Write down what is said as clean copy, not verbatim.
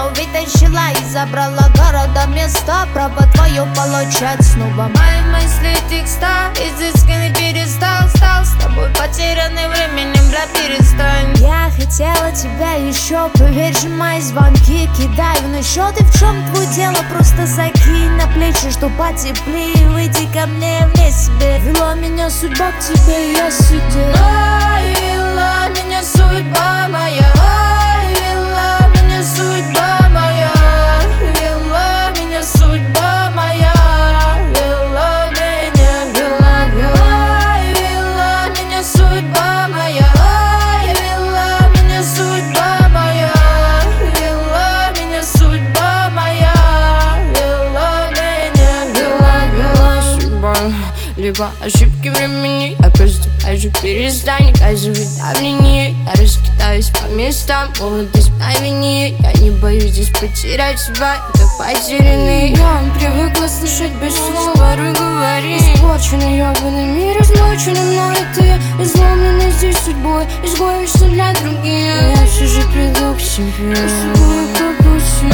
вытащила и забрала города места. Право твое получать снова мои мысли текста. Изысканный перестал, стал с тобой потерянный временем, бля, перестань. Я хотела тебя еще, поверь же, мои звонки кидаю на счет. И в чем твое дело, просто закинь на плечи, что потеплее. Выйди ко мне вне себе. Вела меня судьба к тебе, я сидела. Вела меня судьба моя. Вела меня судьба моя. Вела меня судьба моя. Вела меня, вела, вела. Вела меня судьба моя. Вела меня судьба моя. Вела меня судьба моя. Вела меня, вела, вела. Судьба, либо ошибки времени. Я просто хочу, перестань оказывать давление. Я раскидаюсь по местам, молодость на вине. Я не боюсь здесь потерять себя, как потерянный. Я привыкла слышать без слов порой говорить. Испорченный ёбаный мир, измученный мной ты. Изломленный здесь судьбой, изгоишься для других. Я все же приду к себе, с собой как у себя.